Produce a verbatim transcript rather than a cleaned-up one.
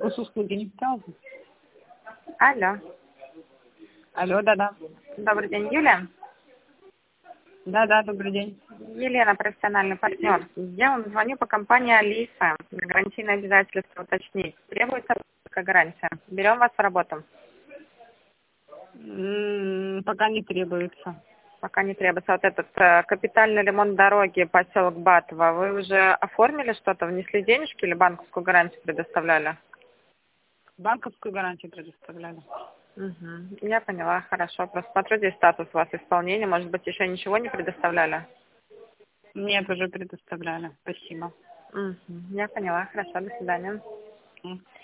Госуслуги не пытался? Алло. Алло, да-да. Добрый день, Юлия. Да-да, добрый день. Елена, профессиональный партнер. Я вам звоню по компании Алиса. Гарантийное обязательство уточнить. Требуется гарантия. Берем вас в работу. М, Пока не требуется. Пока не требуется. Вот этот э, капитальный ремонт дороги, поселок Батово. Вы уже оформили что-то, внесли денежки или банковскую гарантию предоставляли? Банковскую гарантию предоставляли. Угу. Я поняла, хорошо. Просто смотрю, здесь статус у вас исполнения. Может быть, еще ничего не предоставляли? Нет, уже предоставляли. Спасибо. Угу. Я поняла, хорошо, до свидания. М.